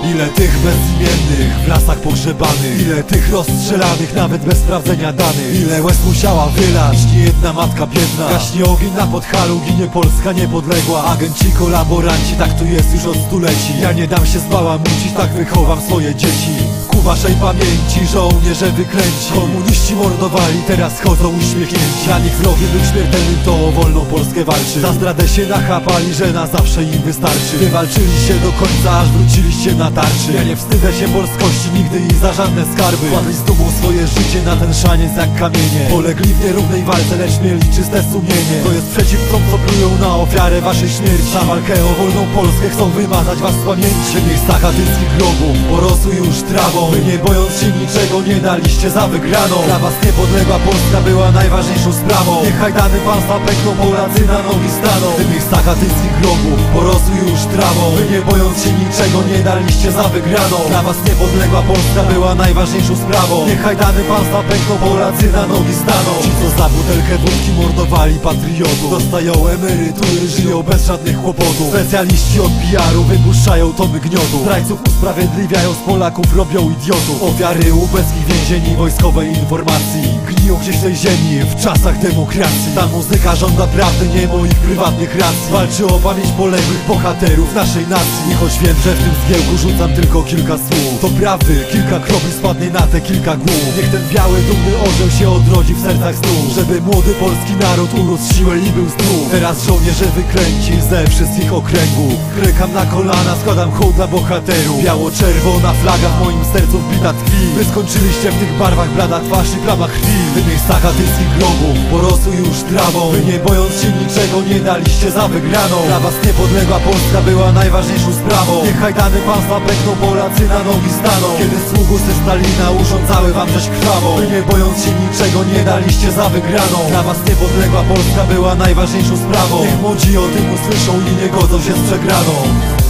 Ile tych bezimiennych w lasach pogrzebanych, ile tych rozstrzelanych nawet bez sprawdzenia danych. Ile łez musiała wylać niejedna matka biedna. Gaśnie ogień na Podhalu, ginie Polska niepodległa. Agenci, kolaboranci, tak tu jest już od stuleci. Ja nie dam się zbałamucić, tak wychowam swoje dzieci. Ku waszej pamięci żołnierze wyklęci, komuniści mordowali, teraz chodzą uśmiechnięci. Dla nich wrogiem był śmiertelnym, to o wolną Polskę walczy. Za zdradę się nachapali, że na zawsze im wystarczy. Wywalczyliście do końca, aż wróciliście na tarczy. Ja nie wstydzę się polskości nigdy i za żadne skarby. Kładli z dumą swoje życie na ten szaniec jak kamienie. Polegli w nierównej walce, lecz mieli czyste sumienie. To jest przeciw tym, co plują na ofiarę waszej śmierci. Za walkę o wolną Polskę chcą wymazać was z pamięci. W miejscach katyńskich grobów porosły już trawą. Wy nie bojąc się niczego nie daliście za wygraną. Dla was niepodległa Polska była najważniejszą sprawą. Niech hajdany państwa pękną, Polacy na nogi staną. W miejscach katyńskich grobów porosły już trawą. Wy nie bojąc się niczego nie daliście za wygraną. Dla was niepodległa Polska była najważniejszą sprawą. Niech hajdany państwa pękną, Polacy na nogi staną. Ci co za butelkę wódki mordowali patriotów, dostają emerytury, żyją bez żadnych kłopotów. Specjaliści od PR-u wypuszczają tomy gniotu. Zdrajców usprawiedliwiają, z Polaków robią idiotów. Ofiary ubeckich więzień i wojskowej informacji gniją gdzieś w tej ziemi w czasach demokracji. Ta muzyka żąda prawdy, nie moich prywatnych racji. Walczy o pamięć poległych bohaterów naszej nacji. I choć wiem, że w tym zgiełku rzucam tylko kilka słów, to prawdy kilka kropli spadnie na te kilka głów. Niech ten biały, dumny orzeł się odrodzi w sercach znów, żeby młody polski naród urósł siłę i był zdrów. Teraz żołnierze wyklęci ze wszystkich okręgów klękam na kolana, składam hołd dla bohaterów. Biało-czerwona flaga w moim sercu wbita tkwi. Wy skończyliście w tych barwach, blada twarz i plama krwi. W miejscach katyńskich grobów porosły już trawą. Wy nie bojąc się niczego nie daliście za wygraną. Dla was niepodległa Polska była najważniejszą sprawą. Niech hajdany państwa pękną, Polacy na nogi staną. Kiedy sługusy Stalina urządzały wam rzeź krwawą. Wy nie bojąc się niczego nie daliście za wygraną. Dla was niepodległa Polska była najważniejszą sprawą. Niech młodzi o tym usłyszą i nie godzą się z przegraną.